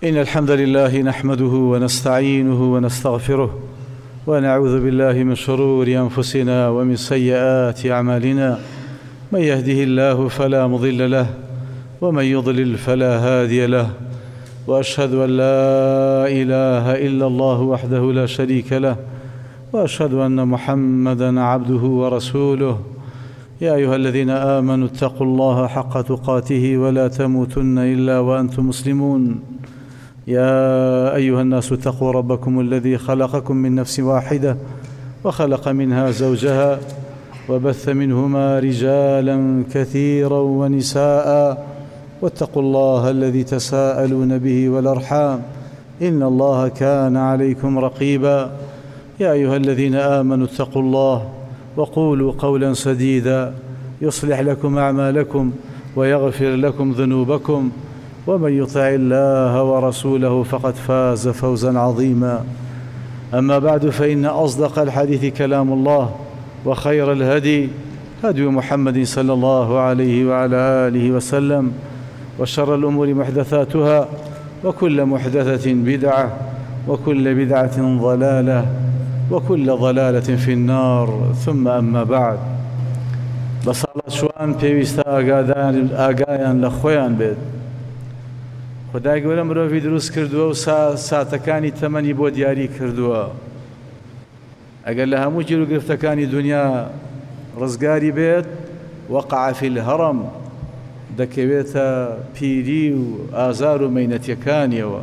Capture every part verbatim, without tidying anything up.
إن الحمد لله نحمده ونستعينه ونستغفره ونعوذ بالله من شرور أنفسنا ومن سيئات أعمالنا. من يهده الله فلا مضل له ومن يضلل فلا هادي له، وأشهد أن لا إله إلا الله وحده لا شريك له، وأشهد أن محمدًا عبده ورسوله. يا أيها الذين آمنوا اتقوا الله حق تقاته ولا تموتن إلا وأنتم مسلمون. يا أيها الناس اتقوا ربكم الذي خلقكم من نفس واحدة وخلق منها زوجها وبث منهما رجالا كثيرا ونساء، واتقوا الله الذي تساءلون به والأرحام إن الله كان عليكم رقيبا. يا أيها الذين آمنوا اتقوا الله وقولوا قولا سديدا يصلح لكم أعمالكم ويغفر لكم ذنوبكم، ومن يطع الله ورسوله فقد فاز فوزا عظيما. أما بعد، فإن أصدق الحديث كلام الله، وخير الهدي هدي محمد صلى الله عليه وعلى آله وسلم، وشر الأمور محدثاتها، وكل محدثة بدعة، وكل بدعة ضلالة، وكل ضلالة في النار. ثم أما بعد، بصلاة شوان پێویستە ئاگایان لە خۆیان بێت. خدای گەورە مرۆڤی دروست کردووە و ساتەکانی تەمەنی بۆ دیاری کردووە. ئەگەر لە هەموو گیر و گرفتەکانی دنیا ڕزگاری بێت، وەقع فی الهەڕەم، دەکەوێتە پیری و ئازار و مەینەتیەکانیەوە.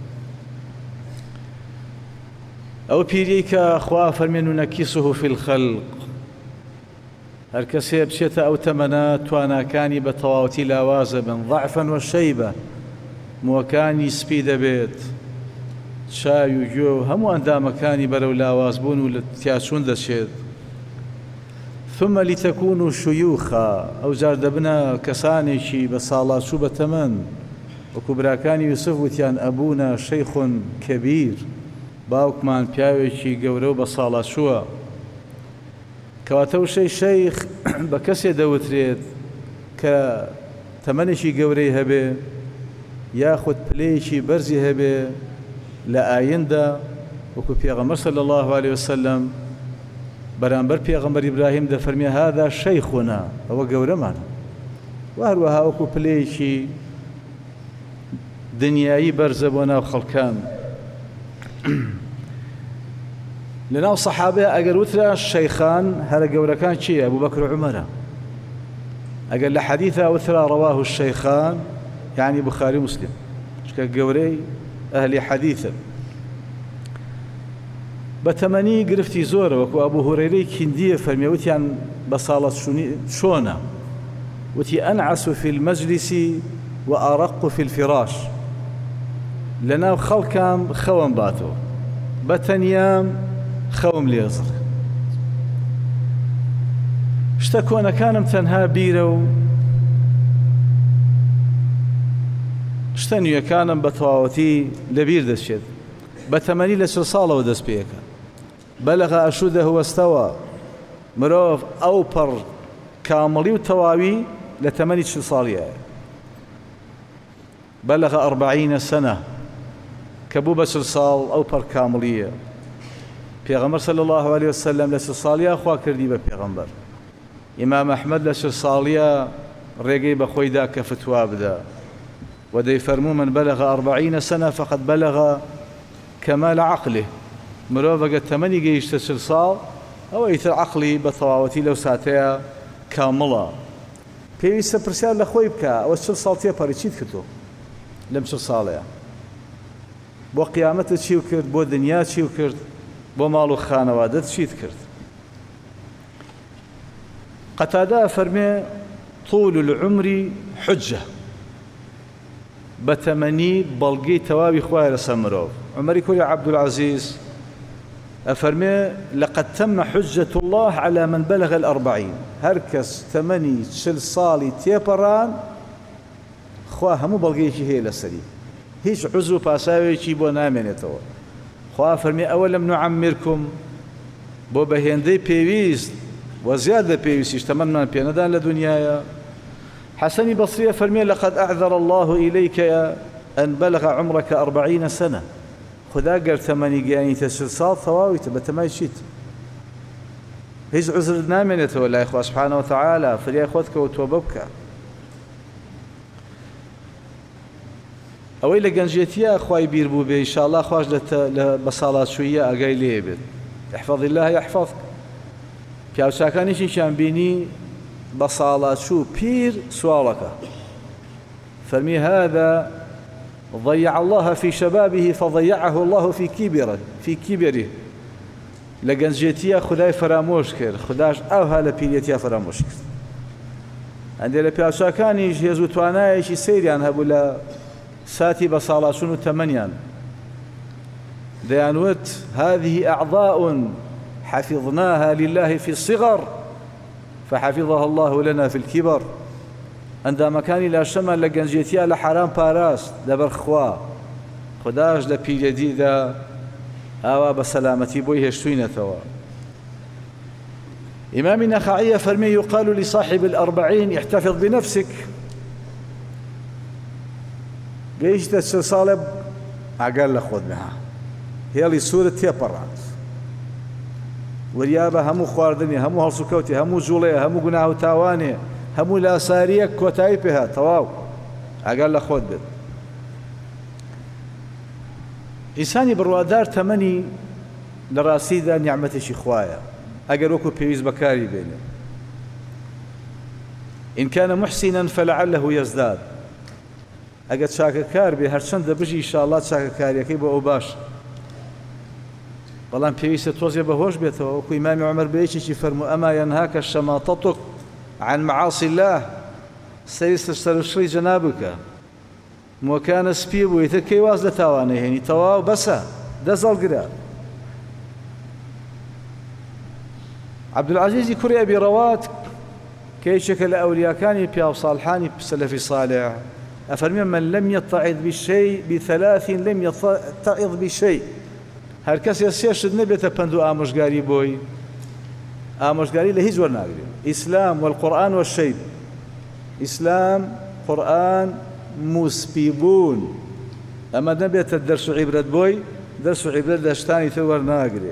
ئەو پیری کە خوا فەرمێن و نەکیسه فی الخەلق، هەر کەسێ بچێتە ئەو تەمەنە تواناکانی بە تەواوەتی لاوازە بن، ضعفا وشەیبە، مووەکانی سپی دەبێت، چاوی و گوێ و هەموو ئەندامەکانی بەرەو لاوازبوون و لە تیاچوون دەچێت. ثم لتكونوا شيوخا، ئەو جار دەبنە کەسانێکی بە ساڵاچوو بە تەمەن، وەکو براکانی یوسف وتیان ئەبوونە شەیخٌ کەبیر، باوکمان پیاوێکی گەورە و بە ساڵاچووە. کەواتە وشەی شەیخ بە کەسێ دەوترێت کە تەمەنێکی گەورەی هەبێ، یاخود پلەیەکی بەرزی هەبێ لە ئایندا، وەکو پێغەمبەر صلی الله عليه وسلم بەرامبەر پێغەمبەر ئیبراهیم دەفەرمێ هذا شەیخنا، ئەوە گەورەمانە. و هەروەها وەکو پلەیەکی دنیایی بەرزە بۆ ناو خەڵکان. لەناو سەحابەیە ئەگەر وترا شەیخان، هەرە گەورەکان چییە؟ ئەبوبەکر و عومەرە. ئەگەر لە حەدیثە وترا ڕەواه الشەیخان، یعنی بخاری و مسلم، چکە گەورەی ئەهلی حەدیثن. بە تەمەنی گرفتی زۆرە، وەکو ئەبوو هورەیرەی کیندیە فەرمێ، وتیان بە ساڵەت چۆنە؟ وتی ئەنعەس فی المەجلیس و ئەڕەق فی الفراش، لەناو خەڵکام خەوم باتەوە، بە تەنیام خەوم لێزڕ. شتە کۆنەکانم تەنها بیرە و شتە نوێیەکانم بە تەواوەتی لەبیر دەچێت. بە تەمەنی لە چل ساڵەوە دەست پێیەکە. بەلەغە ئەشودەه وەستەوە، مرۆڤ ئەو پەڕ کامڵی و تەواوی لە تەمەنی چل ساڵیایە. بەلەغە ئەربعینە سەنە، کە بوو بە چل ساڵ ئەو پەڕ کامڵیە. پێغەمبەر صلی الله عليه وسلم لە چل ساڵیا خوا کردی بە پێغەمبەر. ئیمام ئەحمەد لە چل ساڵیا ڕێگەی بە خۆیدا کە فتوا بدە، و دەیفەرموو من بەلەغە ئەربعینە سەنە فەقەد بەلەغە کەمال عەقله. مرۆڤ ئەگەر تەمەنی گەیشتە چل ساڵ، ئەوە ئیتر عەقلی بە تەواوەتی لەو ساتەیە کامڵە. پێویستە پرسیار لە خۆی بکە، ئەوە چل ساڵ تێپەڕی چیت کردۆ لەم چل ساڵەیە؟ بۆ قیامەتت چی و کرد؟ بۆ دنیا چی و کرد؟ بۆ ماڵ و خانەوادەت چیت کرد؟ قەتادە فەرمێ طول العمر حجة، بە تەمەنی بەڵگەی تەواوی خوایە لەسەر مرۆڤ. عومەری کوڕی عەبدولعەزیز ئەفەرمێ لەقەد تەمە حجة الله على من بلغ الأربعين، هەر کەس تەمەنی چل ساڵی تێپەڕان، خوا هەموو بەڵگەیەکی هەیە لەسەری، هیچ عوزر و پاساوێکی بۆ نامێنێتەوە. خوا فەرمێ ئەوەلەم نوعەمرکم، بۆ بەهێندەی پێویست و زیادە پێویستیش تەمەنمان پێ نەدان لە دنیایە. حەسەنی بەسریە فەرمێ لەقەد ئەعذر الله إليك أن بلغ عمرك أربعين سنة خدا قال ثماني قياني تسلسال ثواوي تبتماي شيت هيز عذر نامنته ولا إخوة سبحانه وتعالى فريا إخوتك وتوببك أوي لقنجيتيا أخواي بيربو بي إن شاء الله أخواش لبصالات شوية أقاي ليبت احفظ الله يحفظك كاو ساكانيشي شان بيني بصالات شو بير سوالك فرمي هذا ضيع الله في شبابه فضيعه الله في كبره في كبره لقنجيتيا خداي فراموش كر خداش أوها لبيليتيا فراموش كر عندي لبيا ساكاني جهزو توانايشي سيريان هبو لا ساتي بصالاتون وثمانيان ديانوت هذه أعضاء حفظناها لله في الصغر فحفظها الله لنا في الكبر عندما كان لا شمل لقنجيتيا لحرام باراس دبرخوا خداش لبي جديدة آوا بسلامتي بويه هشتوين ثوا إمام النخعي فرمي يقال لصاحب الأربعين احتفظ بنفسك ليش تتصالب أقل خذ معها هي اللي سورة تيبرات وريابة همو خواردني همو هالسكوتي همو زولية همو قناه تاواني همو لا ساريك كوتايبها تواو أقل خذ بد إنساني بروادار تمني لراسيدا نعمة شيخوايا أقل وكو بيوز بكاري بينه إن كان محسنا فلعله يزداد ئەگە چاکەکار بێ هەرچەندە بژی ئینشاءڵڵا چاکەکاریەکەی بۆ ئەو باش بەڵام پێویستە تۆزێ بەهۆش بێتەوە وەکو ئیمامی عومەر بەیەکێکی فەرموو ئەما یەنهاکە شەماتەتک عن معاصی الله سەریستە سەرشڕی جەناب بکە مۆکانە سپی بوو ئیتر کەی واز لە تاوانەی هێنی تەواو بەسە دەزەڵگرە عەبدولعەزیزی کوڕی ئەبی ڕەوات کە یەکێکە لە ئەولیاکانی پیاو ساڵحانی سەلەفی صالح أفرمي من لم يتعظ بالشيء بثلاث لم يتعظ بشيء هر کس يسيرشد نبيت بندو آموشگاري بوي آموشگاري لهيج ورناقري إسلام والقرآن والشيب إسلام قرآن مسبيبون أما نبيت الدرس عبرت بوي درس عبرت داشتاني تو ورناقري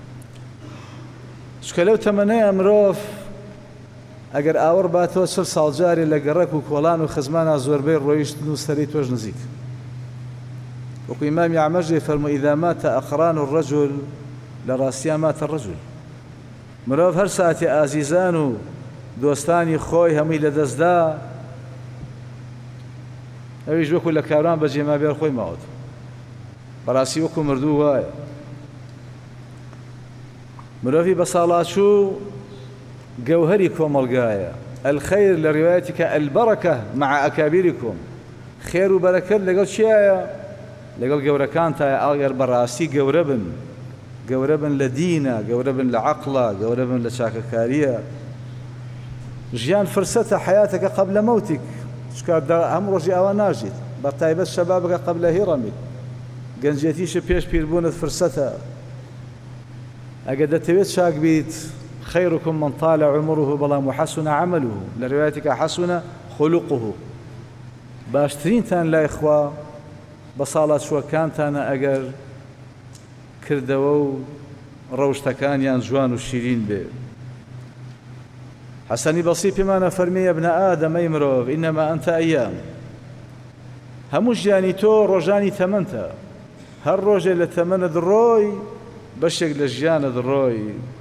شكلو تمنى أمروف ئەگەر ئاوەڕ باتەوە چل ساڵجارێ لە گەڕەک و کۆڵان و خزمانە زۆربەی ڕۆیشتن و سەری تۆش نزیک وەکو ئیمامی عەمەژێ فەرموو ئیذا مات ئەقران الرجل لە ڕاستیان ماتە الرجل مرۆڤ هەر ساتێ ئازیزان و دۆستانی خۆی هەمووی لەدەستدا ئەویش وەکو لە کاروان بە جێمابێر خۆی ماوەت بەڕاستی وەکو مردوو وایە مرۆڤی بە ساڵاتچوو جوهري كومالغايا الخير لروايتك البركة مع أكابركم خير وبركة لقل شيء لقل جوركان تا أغير براسي جوربن جوربن لدينا جوربن لعقله جوربن لشاككارية جيان فرصة حياتك قبل موتك شكاد هم رجع وناجد بطيبة شبابك قبل هرمك جنجيتيش بيش بيربونة فرصتها أقدر تبيت شاك بيت خيركم من طال عمره بلام وحسن عمله لروايتك حسن خلقه باشترين تان لا إخوة بصالة شو كان تان أجر كردو روشتكان يان جوان الشيرين به حسني بسيط ما نفرمي يا ابن آدم يمرو إنما أنت أيام هموش جاني تو رجاني ثمنتا هر رجل لثمن دروي بشك لجيان دروي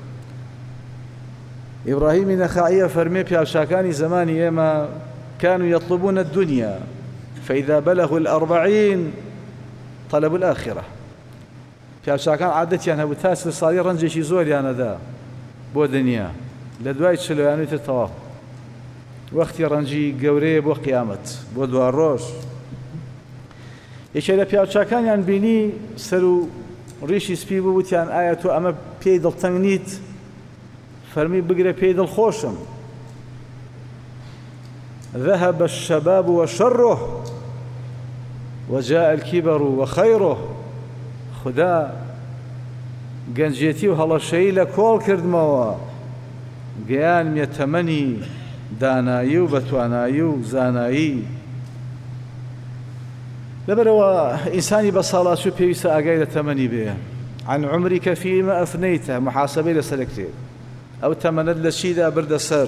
إبراهيم النخعي فرمي بياشاكاني زماني إما كانوا يطلبون الدنيا فإذا بلغوا الأربعين طلبوا الآخرة بياشاكان عادتي أنا بتاس لصالي رنجي زوري أنا ذا بو دنيا لدواي تشلواني تتواف وقتي رنجي قوري بو قيامت بو دوار روش إيش إذا بياشاكان يعني بيني سلو ريشي سبيبو وتيان آياتو أما بيدل تنغنيت فرمي بقرة بيد الخوشم ذهب الشباب وشره وجاء الكبر وخيره خدا گەنجێتی و هەڵەشەیی لە کۆڵ کردمەوە گەیان لبروا إنساني بصالات شو بيسا أجايل تمني به عن عمرك فيما أفنيته محاسبة لسلكتين أو تمند لشيدا برد سر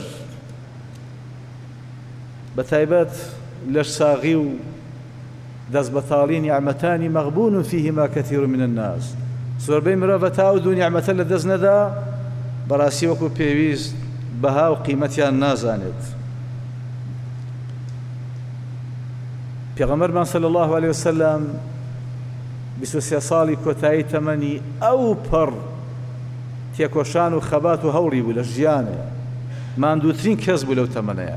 بتايبات لش صاغي دز بطالين نعمتان مغبون فيهما كثير من الناس زۆر بەی مرۆڤ تاود و نیعمەتە لە دەست نەدا بەڕاستی وەکو پێویست بەها و قیمەتیان نازانێت. پێغەمبەرمان صلی الله عليه وسلم بیست و سێ ساڵی کۆتایی تەمەنی ئەو پەڕ تێکۆشان و خەبات و هەوڵی بوو لە ژیانێ ماندووترین کەس بوو لەو تەمەنەیە.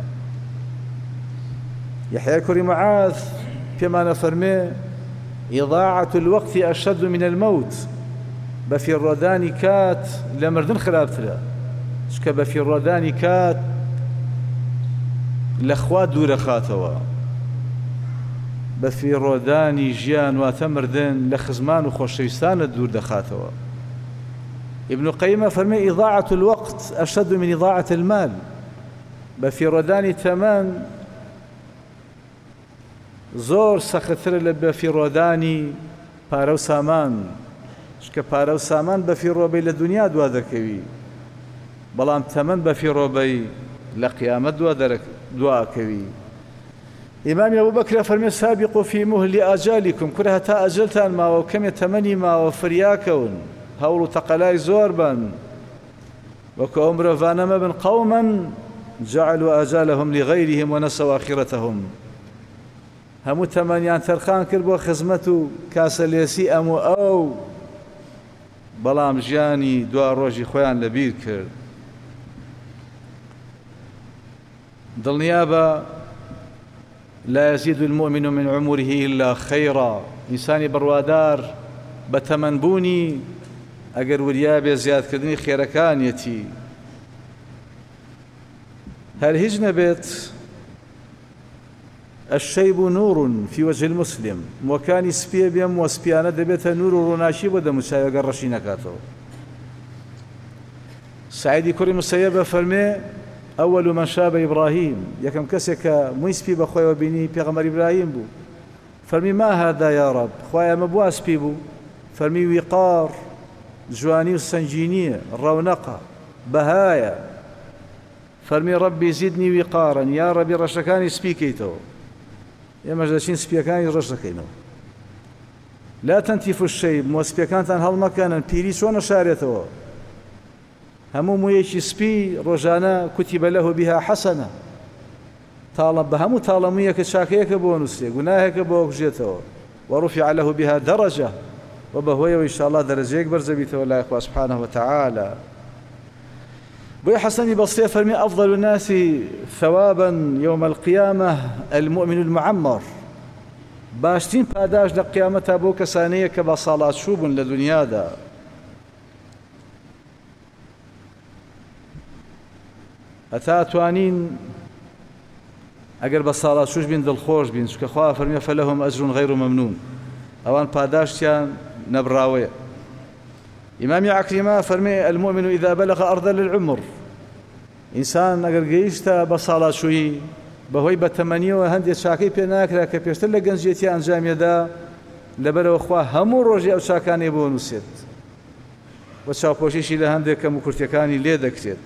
یحیای کوڕی معاذ پێمانە فەرمێ إضاعة الوقت أشد من الموت بەفیڕۆدانی کات لە مردن خراپترە چکە بەفیڕۆدانی کات لە خوا دوورەخاتەوە بەفیڕۆدانی ژیان واتە مردن لە خزمان و خۆشەویستانە دوور دەخاتەوە. ابن قەیمە فەرمێ إضاعة الوقت أشد من إضاعة المال بەفیڕۆدانی تەمەن زۆر سەختترە لە بەفیڕۆدانی پارە و سامان چکە پارە و سامان بەفیڕۆبەی لە دنیا دوا دەکەوی بەڵام تەمەن بەفیڕۆبەی لە قیامەت دواکەوی. ئیمامی ئەبوبەکر فەرمێ سابقوا في مهل ئاجالکم کورە هەتا ئەجەلتان ماوە و کەمێ تەمەنی ماوە فریاکەون هەوڵ و تەقەلای زۆر بن وەکو ئەو مرۆڤانە مەبن قەومًا جعلوا آجالهم لغيرهم ونسوا آخرتهم هەموو تەمەنیان تەرخان کرد بۆ خزمەت و کاسەلێسی ئەموو ئەو بەڵام ژیانی دوا ڕۆژی خۆیان لەبیر کرد. دڵنیابە لا يزيد المؤمن من عمره إلا خيرا ئینسانی بڕوادار بە تەمەنبوونی ئەگەر وریابێ زیادکردنی خێرەکانیەتی هەر هیچ نەبێت. الشيب نور في وجه المسلم وكان سبيه بيم وسبيانه دبيته نور وروناشي بده مشايغ الرشينكاتو. سعيد كوري مسيبه فرمي اول من شاب ابراهيم يكم كسك مويسبي بخويا وبيني بيغمر ابراهيم بو فرمي ما هذا يا رب خويا مبواس بيبو فرمي وقار جواني والسنجينيه الرونقه بهايا فرمي ربي زدني وقارا يا ربي رشكاني سبيكيتو ئێمەش دەچین سپیەکانی ڕەش دەکەینەوە. لا تەنتیف الشەیب مۆ سپیەکانتان هەڵمەکەنن پیری چۆن نەشارێتەوە هەموو موویەکی سپی ڕۆژانە کوتیبە لەهو بیها حەسەنە تاڵە بە هەموو تاڵەموویەکە چاکەیەکە بۆ نووسێ گوناهێکە بۆ بژێتەوە وەڕوفیع لەهو بیها دەڕەجە و بەهۆیەوە ئینشاءڵڵا دەرەجەیەک بەرزەبیتەوە لای خوا سوبحانەه وتەعالە. بوي حسن بصري فرمي أفضل الناس ثوابا يوم القيامة المؤمن المعمر باشتين پاداش لقيامتها بو كسانية كبصالات شوب لدنيا دا أتاتوانين أقر بصالات شوش بين دل خوش بين شكا خواه فرمي فلهم أجر غير ممنون أوان پاداشتيان نبراوية. إمام عكرمة فرمي المؤمن إذا بلغ أرض للعمر إنسان أقر قيشتا بصالات شوي بهوي بتمنية وهندي شاكي بيناكرا كبيشتر لقنجيتي أنجام يدا لبرو أخواه همو روجي أو شاكاني بونوسيت وشاو بوشيشي لهندي كمكرتكاني ليدا كتيت.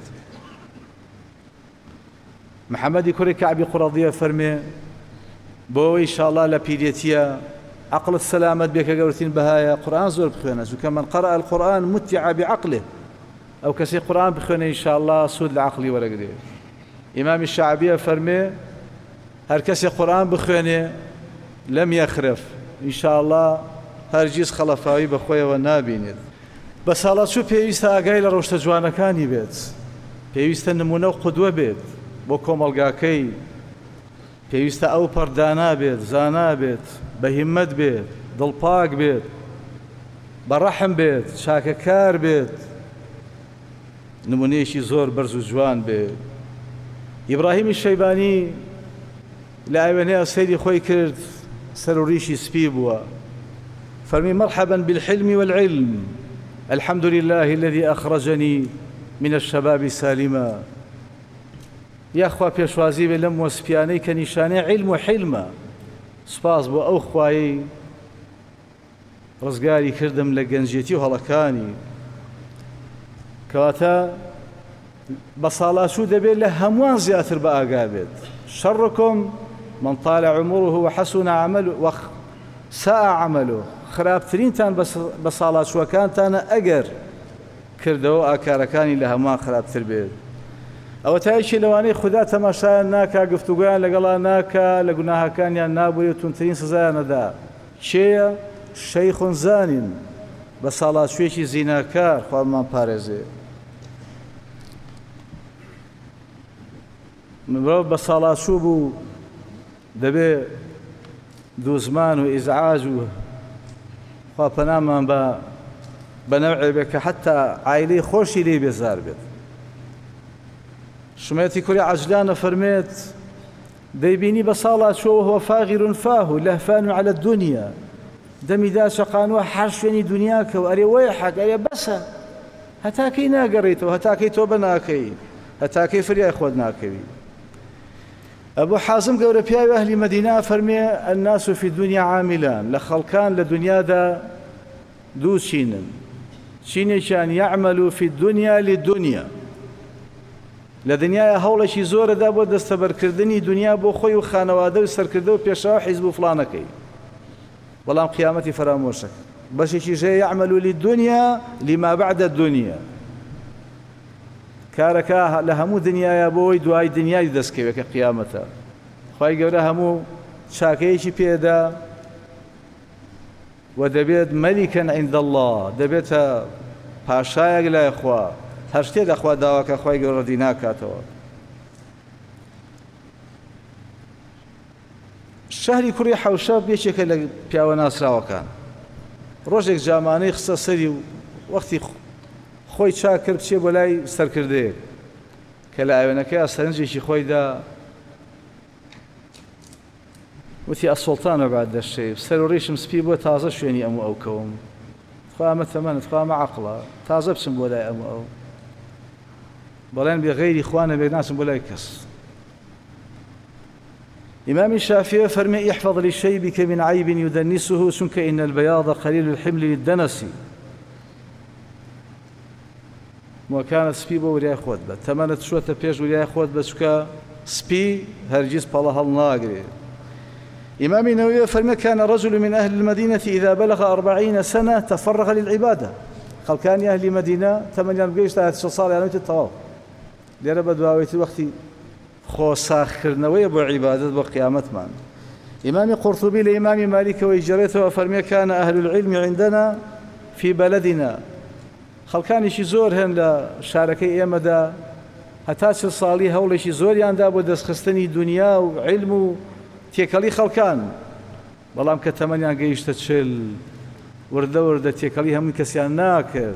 محمد كوري كعبي قرضية فرمي بوي إن شاء الله لبيديتيا عقل السلامة بك قولتين بهايا قرآن زور بخوانه وكمن قرأ القرآن متع بعقله أو كسي قرآن بخوانه إن شاء الله سود العقل ورقده. إمام الشعبية فرمي هر كسي قرآن بخوانه لم يخرف إن شاء الله هرجيز خلفاوي بخويا والنابينيد. بس الله شو بيويستا أقايل روشتا جوانا كاني بيت بيويستا نمونه قدوة بيت بوكم القاكي بيويستا أو پردانا بيت زانا بيت بهمت بيت دڵپاک بێت بەڕەحم بێت چاکەکار بێت نمونەیەکی زۆر بەرز و جوان بێت. ئیبراهیمی شەیبانی لە ئەوێنەیە سەیری خۆی کرد سەر و ڕیشی سپی بووە فەرمی مرحبا بالحلم والعلم الحمد لله الذي أخرجني من الشباب سالما. یاخوا پێشوازی بێ لەم وەسپیانەی کە نیشانەی علم و حلمە سوپاس بۆ ئەو خوایی ڕزگاری کردم لە گەنجێتی و هەڵەکانی کەواتە بە ساڵاچوو دەبێت لە هەمووان زیاتر بە ئاگا بێت. شەڕکم من طال عمره وحسن عمله وساء عمله، خراپترینتان بە ساڵاچووەکانتانە ئەگەر کردەوە ئاکارەکانی لە هەمووان خراپتر بێت. ئەوە تایشی لەوانەی خوددا تەماشایان ناکا، گفتوگویان لەگەڵا ناکا، لە گوناهەکانیان نابووێت و تونترین سزایانەدا. چێە؟ شەیخ زانین، بە ساڵاچوویەکی زیناکار خوامان پارێزێ. مرۆڤ بە ساڵاچوو بوو دەبێ دووزمان و ئیزعاج و خوا پەنامان بە بەنەوعێ بێت کە حتا عایلەی خۆشی لێ بێزار بێت. شمێتی کوڕی عەجلانە فەرمێت دەیبینی بە ساڵاچووەوە هو فاغر فاه لهفان على الدنيا، دەمیدا شەقانوە هەر شوێنی دنیا کە و ئەرێ وەی حەق ئەرێ بەسە هەتاکەی ناگەڕێیتەوە، هەتاکەی تۆ بە ناکەی، هەتاکەی فریای خۆت ناکەوی. ئەبوو حازم گەورە پیاوی ئەهلی مەدینە فەرمێ الناس في الدنيا عاملان، لە خەڵکان لە دنیادا دوو چینن، چینێکیان يعمل في الدنيا للدنيا، لە دنیاە هەوڵێکی زۆرەدا بۆ دەستەبەرکردنی دنیا بۆ خۆی و خانەوادە و سەرکردە و پێشەوە حیزب و فڵانەکەی، بەڵام قیامەتی فرامۆشەکە. بەشێکی ژێ يعمل للدنيا لما بعد الدنيا، کارەکە لە هەموو دنیاە بۆی دوای دنیای دەستکەوێت کە قیامەتە. خوای گەورە هەموو چاکەیەکی پێدا و دەبێت مەلیکەن عند الله، دەبێتە پاشایەک لای خوا، هەر شتێ دەخوا داواکە خوای گەورە ڕەدی ناکاتەوە. شەهری کوڕی حەوشە بێکێکە لە پیاوە ناسراوەکان. ڕۆژێک جامانەی خستە سەری و وەختی خۆی چاک کرد بچێ بۆ لای سەرکردەیەک کە لە ئاوێنەکەی سەرنجێکی خۆیدا وتی ئەسوڵتانە بعد دەشێ سەر و ڕیشم سپی بۆ تازە شوێنی ئەموو ئەو کەوم، خوا ئەمە تەمەنت، خوا ئەمە عەقڵە، تازە بچم بۆ لای ئەموو ئەو، بەڵێن بێ غەیری خوا نەبێ ناچم بۆ لای کەس. إمام الشافعي فرمي احفظ لشيبك من عيب يدنسه سنك إن البياض قليل الحمل للدنس. وكانت سبي بوريا خود بە تەمەنت شوتە پێش وریای خۆت بە چکە سپی هەرگیز پەڵە هەڵ ناگرێ. إمام النووي فرمي كان رجل من أهل المدينة إذا بلغ أربعين سنة تفرغ للعبادة. خەڵکانی ئەهلی مەدینە تەمەنیان بگەیشتە هەشت ساڵ یانەوێتە تەواو، لێرە بە دواوێتی وەختی خۆساخکردنەوەی بۆ عیبادەت بۆ قیامەتمان. إمام قرطبي لإمام مالك ويجريته فرمي كان أهل العلم عندنا في بلدنا، خەڵکانێکی زۆر هەن لە شارەکەی ئێمەدا هەتا چل ساڵی هەوڵێکی زۆریاندا بۆ دەستخستنی دنیا و علم و تێکەڵی خەڵکان، بەڵام کە تەمەنیان گەیشتە چل وردە وردە تێکەڵی هەمووی کەسیان ناکرد،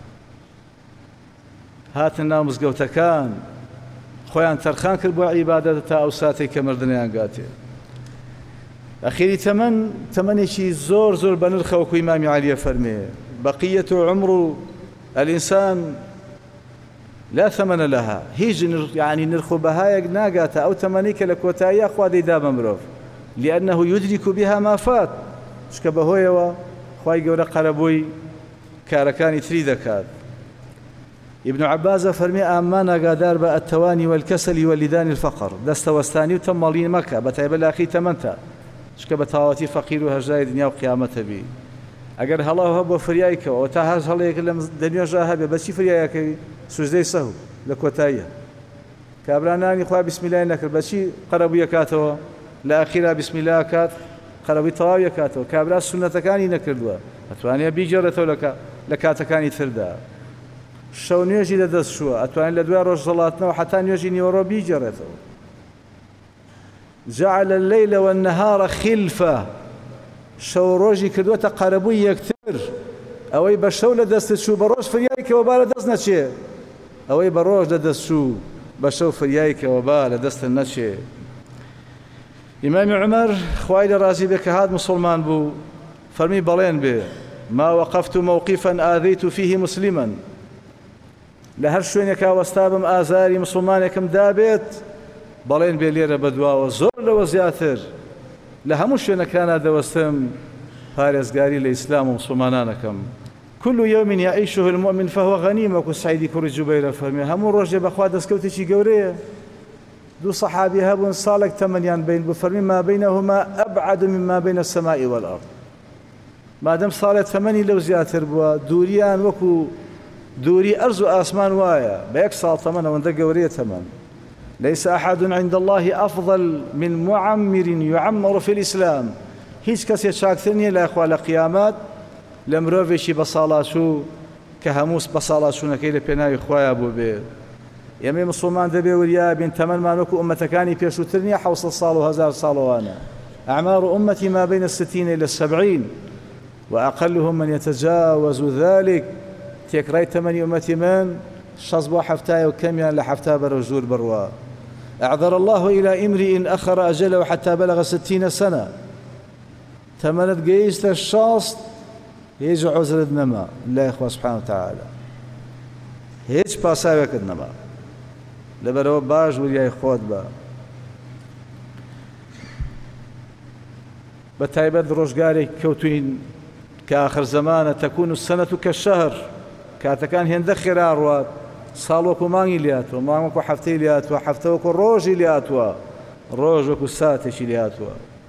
هاتن ناو مزگەوتەکان خۆیان تەرخان کرد بۆ عیبادەت تا ئەو ساتێک کە مردنیان گاتێ. ئەخیری تەمەن تەمەنێکی زۆر زۆر بە نرخە وەکو ئیمامی عەلیە فەرمێ بەقیەت عمر الإنسان لا ثمن لها، هیچ يعني نرخ و بەهایەک ناگاتە ئەو تەمەنەی کە لە کۆتاییە خوا دەیدا بە مرۆڤ، لأنه يدرك بها ما فات، چکە بەهۆیەوە خوای گەورە قەرەبووی کارەکانی تری دەکات. ابن عباس فەرمێ ئامان ئاگادار بە التواني والكسل واللدان الفقر، دەستەوەستانی و تەمەڵی مەکە بەتایبەت لە ئاخری تەمەنتە، چکە بە تەواوەتی فەقیر و هەژاری دنیا و قیامەتە بی. ئەگەر هەڵاو هەبوو بۆ فریایکەوە تا هەر هەڵەیەک لە دنیاژا هەبێ بەچی فریایەکەوی؟ سوزدەی سەهو لە کۆتاییە، کابرانانی خوا بیسمیلای نەکرد بەچی قەرەبووی کاتەوە؟ لە ئاخیرا بیسمیلا کات قەرەبووی تەواوی کاتەوە. کابرا سونەتەکانی نەکردووە ئەتوانێت بیجێڕێتەوە لە کاتەکانی تردا. شەو نوێژی لەدەست شووە ئەتوانێت لە دوای ڕۆژ زەڵاتنەوە حتا نوێژی نیوەڕۆ بیجێڕێتەوە. جعل الليل والنهار خلفة، شەو ڕۆژی کردووەتە قەرەبووی یەکتر، ئەوەی بە شەو لە دەستت چوو بە ڕۆژ فریایکەوە با لە دەست نەچێ، ئەوەی بە ڕۆژ لە دەست چوو بە شەو فریایکەوە با لە دەستت نەچێ. ئیمامی عومەر خوای لە ڕازی بێ کە هات مسڵمان بوو فەرمی بەڵێن بێ ما وقفت موقفا آذيت فيه مسلما، لە هەر شوێنێکا وەستا بم ئازاری مسڵمانێکم دابێت بەڵێن بێ لێرە بەدواوە زۆر لەوە زیاتر لە هەموو شوێنەکانە دەوەستم پارێزگاری لە ئیسلام و مسلمانانەکەم. كل يوم يعيشه المؤمن فهو غنيمة وكو سعيدي كوري جبير فرمي همو روجه بخوا دسكوتشي قوريه دو صحابي هبون صالك تمنيان بين بفرمي ما بينهما أبعد مما بين السماء والأرض ما دام صالت ثماني لو زياتر بوا دوريان وكو دوري أرز آسمان وايا بيك صال ثمن وندق قوريه ثمن ليس أحد عند الله أفضل من معمر يعمر في الإسلام هيش كسي شاكثني لا إخوة لقيامات لمروفيشي بصالاتشو كهموس بصالاتشو نكيل بيناوي خوايا بو بي يمي مسلمان دبي وريا بين تمن ما نكو أمتكاني بيشو ترنيا حوصل صالو هزار صالو وانا أعمار أمتي ما بين الستين إلى السبعين وأقلهم من يتجاوز ذلك تيكراي تمني أمتي من شصبوا حفتايا وكميان لحفتا برجور بروا أعذر الله إلى امرئ أخر أجله حتى بلغ ستين سنة تمنت قيست الشاص هيج عذر نما الله إخوة سبحانه وتعالى هيج باساوك نما لبرو باش ورياي خود با بتايبد روشقاري كوتوين كآخر زمانة تكون السنة كالشهر كاتكان هندخ خرار صالوكو ماني لياتوا مانكو حفتي لياتوا حفتوكو روجي لياتوا روجوكو ساتشي لياتوا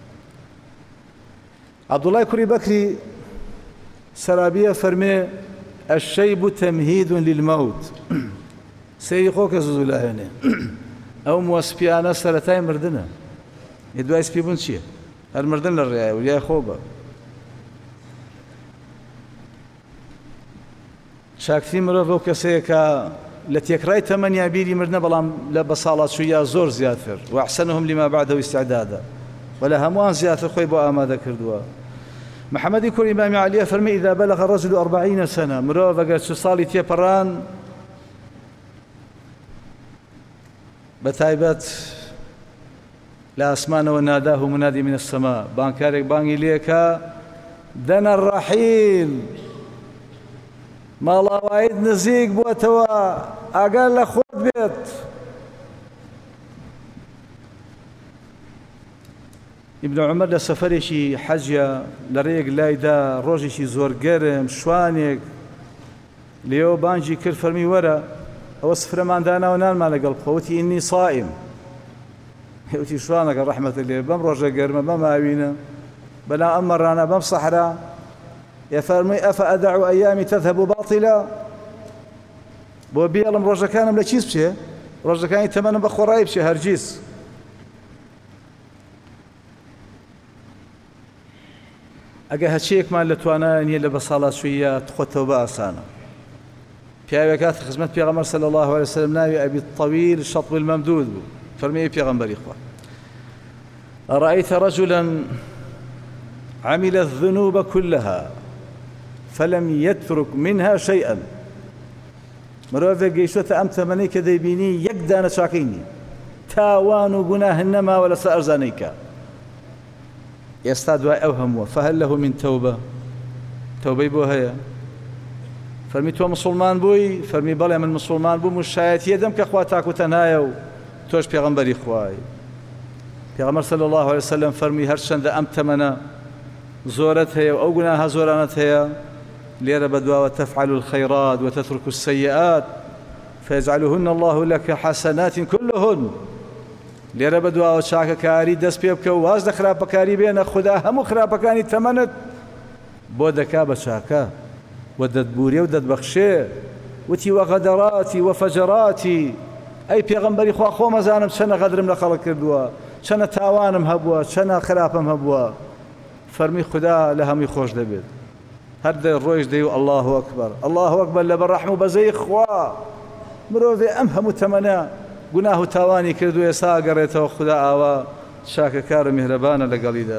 عبد الله كوري بكري سرابية فرمي الشيب تمهيد للموت سيخوك زوز الله هنا أو موسبيانا سرتاي مردنا يدوا يسبيبون شيء المردن للرعاية ويا خوبة شاكتي مرافو كسيكا لتيكراي تمنيا بيري مردنا بلام لبصالات شوية زور زياتر وأحسنهم لما بعده استعدادا ولا هموان زياتر خوي بو آمادا كردوا محمد يكون إمام علي فرمي إذا بلغ الرجل أربعين سنة مرافا قال صالي تيبران بتايبت لا أسمان وناداه منادي من السماء بانكارك باني ليكا دنا الرحيل ما الله وايد نزيق بوتوا أقال لخود بيت ابن عمر لسفري شي حجة لريق لايدا روجي شي زور قرم شوانيك ليو بانجي كل فرمي ورا أو سفر ما عندنا ونال ما لقلب خوتي إني صائم يوتي شوانك رحمة الله بم روجا قرم بم أوينا بلا أمر أنا بم صحراء يا فرمي أفأدع أيامي تذهب باطلا بو بيالم روجا كانم لشيس بشي روجا كان يتمنى بخوراي بشي هرجيس ئەگە هەچیەکمان لە توانای نییە لە بەساڵات شوویە تخۆتەوە بە ئاسانە پیاوێک هات خزمەت پێغەمبەر صلی الله عليه وسلم ناوی ئەبی الطویل شطب الممدود بوو فەرمووی پێغەمبەری خوا أرأيت رجلا عمل الذنوب كلها فلم يترك منها شيئا مرۆڤێک گەیشتووەتە ئەم تەمەنەی کە دەیبینی یەک دانە چاکەی نییە تاوان و گوناه نەماوە لەسەر ئەرزانەی کە ئێستا دوای ئەو هەمووە فهل له من توبة تەوبەی بۆ هەیە فەرمی تۆ مسلمان بووی فەرمی بەڵێ من مسلمان بووم و شایەتیە دەم کە خوا تاک و تەنهایە و تۆش پێغەمبەری خوای پێغەمبەر صلی الله عليه وسلم فەرمی هەرچەندە ئەم تەمەنە زۆرت هەیە و ئەو گوناهە زۆرانت هەیە لێرە بەدواوە تفعل الخيرات وتترك السيئات فيجعلهن الله لك حسنات كلهن لێرە بەدواوە چاکەکاری دەست پێ بکە و واز لە خراپەکاری بێنە خوددا هەموو خراپەکانی تەمەنت بۆ دەکا بە چاکە و دەتبورێ و دەتبەخشێ وتی وەغەدەڕاتی وەفەجەڕاتی ئەی پێغەمبەری خوا خۆمەزانم چەنە غەدرم لە خەڵک کردووە چەنە تاوانم هەبووە چەنە خراپەم هەبووە فەرمی خوددا لە هەمووی خۆش دەبێت هەر دەی ڕۆیش دەی و الله ئەکبەر الله ئەکبەر لەبەر ڕەحم و بەزەی خوا مرۆڤێ ئەم هەموو تەمەنە گوناه و تاوانی کردو ئێستا ئەگەڕێتەوە خوددا ئاوا چاکەکارە میهرەبانە لەگەڵیدا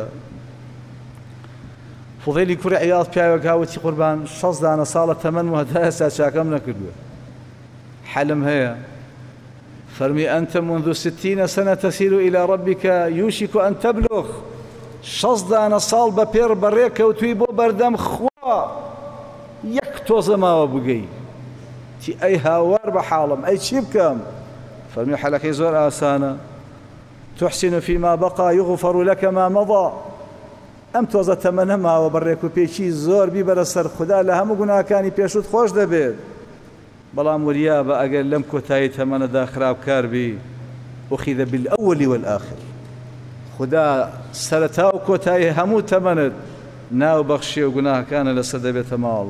فوضیلی کوڕی عیاض پیاوێک هاوتی قوربان شەش دانە ساڵە تەمەن و هەتا ئێستا چاکەم نەکردووە حەلم هەیە فەرمی ئەنتە منذ ستين سنة تسير إلى ربك يوشك أن تبلغ شەش دانە ساڵ بە پێر بەڕێ کەوتووی بۆ بەردەم خوا یەک تۆزە ماوە بگەی تی ئەی هاوار بە حاڵم ئەی چی بکەم فەرمی حەلەکەی زۆر ئاسانە تحسن فيما بقى يغفر لك ما مضى ئەم تۆزە تەمەنە ماوە بەڕێک و پێچی زۆر بیبەرە سەر خوددا لە هەموو گوناهەکانی پێشوت خۆش دەبێت بەڵام وریا بە ئەگەر لەم کۆتایی تەمەنەدا خراپکار بی أخذ بالأول والآخر خدا سەرەتا و کۆتایی هەموو تەمەنت ناو بەخشی و گوناهەکانە لەسەر دەبێتە ماڵ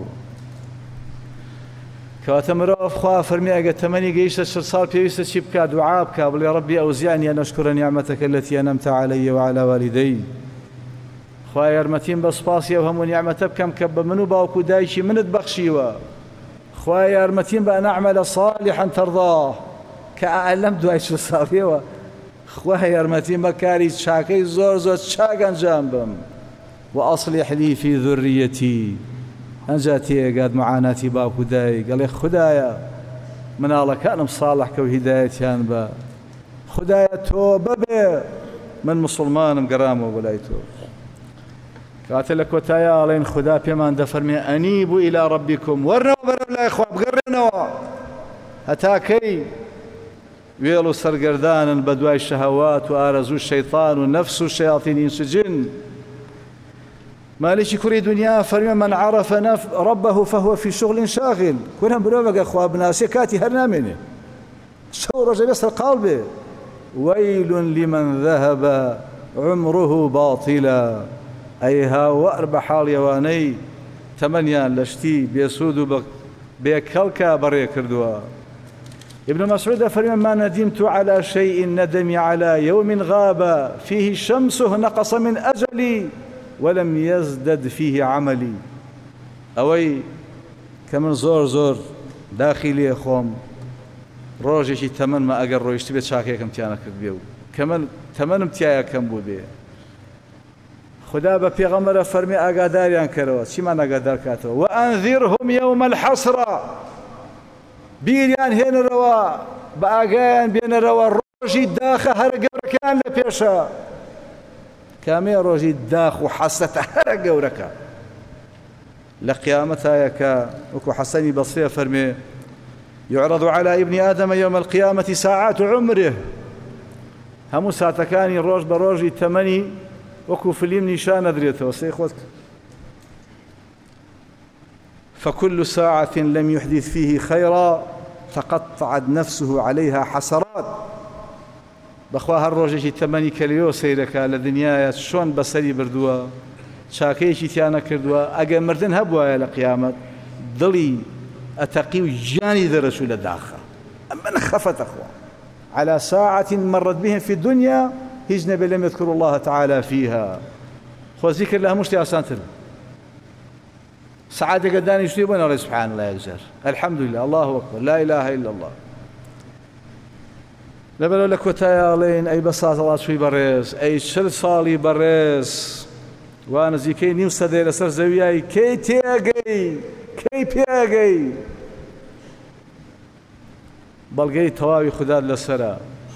کەواتە مرۆڤ خوا فەرمی ئەگە تەمەنی گەیشتە چل ساڵ پێویستە چی بکات دوعا بکات بڵێ ڕەبی ئەوزیعني أن أشكر نعمتك التي أنعمت علي وعلى والدي خوا یارمەتیم بە سوپاسی ئەو هەموو نیعمەتە بکەم کە بە من و باوک و دایکی منت بەخشیوە خوا یارمەتیم بە ئەن أعمل صالحا ترضاه کە ئەلەم دوای چل ساڵیەوە خوا یارمەتیم بە کاری چاکەی زۆر زۆر چاک ئەنجام بم وأصلح لي في ذريتي ئەنجا تێگات معاناتی باوک و دایک گەڵێ خودایە مناڵەکانم ساڵح کە و هیدایەتیان بە خودایە تۆ ببێ من مسلمانم گەڕامەوە بۆ لای تۆ کاتە لە کۆتایە ئاڵێن خوددا پێمان دەفەرمێ ئەنیبوا إلى ربكم وەرنەوە بەرەو لای خوا بگەڕێنەوە هەتا کەی وێڵ و سەرگەردانن بە دوای شەهەوات و ئارەزوو شەیطان و نەفس و شەیاطین ئینس و جن مالکی کوڕی دنیا فەرمێ من عرف ربه فهو في شغل شاغل کورم مرۆڤ ئەگەر خوا بناسێ کاتی هەر نامێنێ شەو ڕۆژە بێ سەرقاڵ بێ ويل لمن ذهب عمره باطلا ئەی هاوەر بە حاڵیەوانەی تەمەنیان لە شتی بێسوود و بێکەڵکە بەڕێ کردووە ابن مسعود فرمى ما ندمت على شيء ندمي على يوم غاب فيه شمسه نقص من أجلي ولم يزدد فيه عملي أوي كمن زور زور داخلي خوم روجي تمن ما أقر رويشتي بيت شاكي كم تيانا كبيو كمن تمن امتيايا كم بو بيه خدا بە پێغەمبەرە فەرمی ئاگاداریان کەرەوە چیمان ئاگادار کاتەوە وأنذرهم يوم الحسرة بیریان هێنەرەوە بە ئاگایان بێنەرەوە ڕۆژی داخە هەرە گەورەکان لە پێشە کامێ ڕۆژی داخ و حەسرەتە هەرە گەورەکە لە قیامەتایە کە وەکو حەسەنی بەسرێ فەرمێ يعرض على ابن آدم يوم القيامة ساعات عمره هەموو ساتەکانی ڕۆژ بە ڕۆژی تەمەنی وەکو فلیم نیشان ئەدرێتەوە سەی خۆت فكل ساعة لم يحدث فيه خيرا تقطعت نفسه عليها حسرات بەخوا هەر ڕۆژێکی تەمەنی کەلێۆ سەیرەکە لە دنیایە چۆن بەسەری بردووە چاکەیەکی تیانە کردووە ئەگەر مردن هەبوایە لە قیامەت دڵی ئەتەقی و ژیانی دەرەچوو لە داخە ئەمە خەفەتەخوا على ساعة مرت بهم في الدنيا هیچ نەبێ لم يذكروا الله تعالى فيها خۆ زیکر لە هەموو شتێ ئاسانتر سعادەکە دانیشتووی بۆ نەڵێ سبحان الله یەکجار الحمد لله الله أكبر لا إله إلا الله لەبەرەوە لە کۆتایە ئاڵێن ئەی بەسازەڵات چووی بەڕێز ئەی چل ساڵی بەڕێز وا نزیکەی نیو سەدەی لەسەر زەویایی کەی تێگەی کەی پێگەی بەڵگەی تەواوی خودات لەسەرە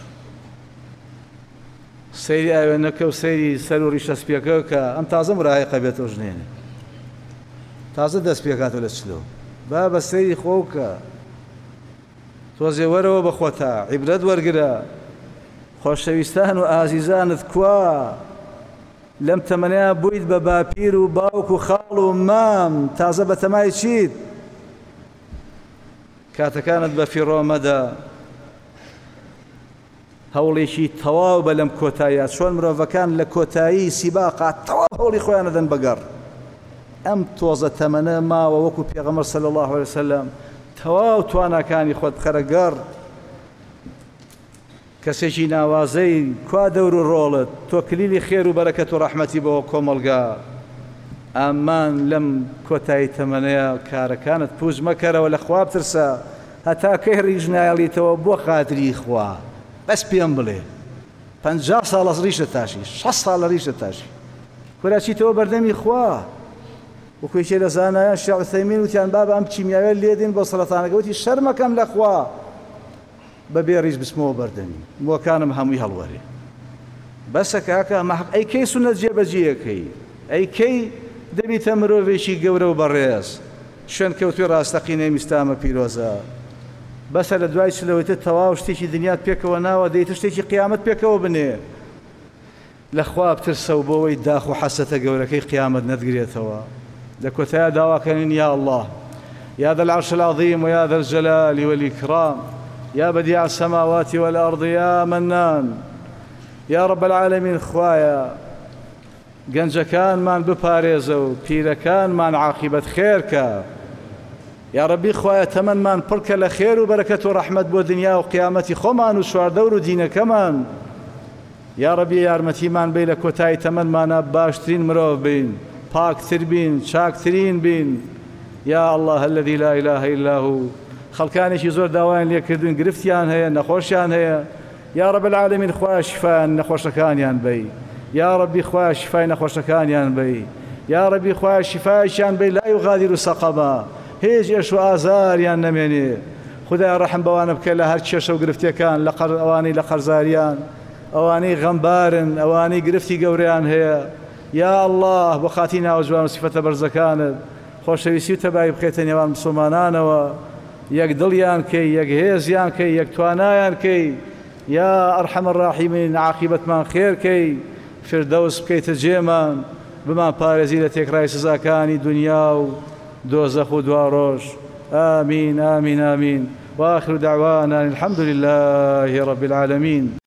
سەیری ئاوێنەکە و سەیری سەر و ڕیشە سپیەکە کە ئەم تازە مراهەیەقە بێتەوە ژنێنێ تازە دەست پێکاتەوە لە چلۆ با بە سەیری خۆکە تۆزێ وەرەوە بە خۆتا عیبرەت وەرگرە خۆشەویستان و ئازیزانت کوا لەم تەمەنەیە بوویت بە باپیر و باوک و خاڵ و مام تازە بە تەمای چیت کاتەکانت بە فیڕۆ مەدە هەوڵێکی تەواو بە لەم کۆتاییە چۆن مرۆڤەکان لە کۆتایی سیباقات تەواو هەوڵی خۆیان دەدەن بەگەڕ ئەم تۆزە تەمەنە ماوە وەکو پێغەمبەر صلی الله علیه وسلم تەواو تواناکانی خۆت بخەرە گەڕ کەسێکی ناوازەی کوا دەور و ڕۆڵت تۆ کلیلی خێر و بەرەکەت و ڕەحمەتی بەوە کۆمەڵگا ئامان لەم کۆتایی تەمەنەیە کارەکانت پووز مەکەرەوە لە خوا بترسە هەتا کەی ڕیژ نایەڵیتەوە بۆ خاتری خوا بەس پێم بڵێ پەنجا ساڵ لە ڕیشە تاشی شەست ساڵ لە ڕیشە تاشی کوراچیتەوە بەردەمی خوا وەکوێکێ لە زانایان شێخ عوثەیمین وتیان بابە ئەم کیمیاوێ لێدین بۆ سەرەتانەکە وتی شەرمەکەم لە خوا بەبێ ڕیش بچمەوە بەردەمی مۆکانم هەمووی هەڵوەرێ بەسە کاکە ئەی کەی سونەت جێبەجێیەکەی ئەی کەی دەبیتە مرۆڤێکی گەورە و بەڕێز شوێن کەوتوی ڕاستەقینەی میستامە پیرۆزە بەسە لە دوای چلەوەیتە تەواو شتێکی دنیات پێکەوە ناوە دەیتە شتێکی قیامەت پێکەوە بنێ لەخوا بترسە و بۆەوەی داخ و حەسەتە گەورەکەی قیامەت نەتگرێتەوە. لە کۆتایە داواکەنین یا الله يا ذا العرش العظيم ويا ذا الجلال والإكرام يا بديع السماوات والأرض يا منان يا رب العالمين. خوايا گەنجەکانمان بپارێزە و پیرەکانمان عاقبەت خێرکە. یا ربی خوايا تەمەنمان پڕکە لە خێر و بەرەکەت و ڕەحمەت بۆ دنیا و قیامەتی خۆمان و شواردەور و دینەکەمان. یا ربی یارمەتیمان بێ لە کۆتایی تەمەنمانە باشترین مرۆڤ بین، پاکتر بین، چاکترین بین. يا الله الذي لا إله إلا هو. خەڵکانێکی زۆر داوایان لێکردوین، گرفتیان هەیە، نەخۆشیان هەیە. یا رب العالمین خوا شیفایان نەخۆشەکانیان بەی. یا ربی خوا شیفای نەخۆشەکانیان بەی. یا ربی خوا شیفایشیان بەی لا یغادر سەقەما، هیچ ئێش و ئازاریان نەمێنێ. خدای ڕەحم بەوانە بکە لە هەر کێشە و گرفتیەکان، لە ئەوانەی لە قەرزاریان، ئەوانەی غەمبارن، ئەوانەی گرفتی گەورەیان هەیە. یا الله بۆ خاتی ناو جوان و سیفەتە بەرزەکانت خۆشەویستی و تەبایی بخێتە نێوان مسلمانانەوە، یەک دڵیان کەی، یەک هێزیان کەی، یەک توانایان کەی. یا ئەرحەم الراحیمین عاقبەتمان خێرکەی، فردەوس بکەیتە جێمان، بمان پارێزی لە تێکڕای سزاکانی دنیا و دۆزەخ و دوا ڕۆژ. آمین آمین آمین. وآخر دعوانا الحمد لله رب العالمين.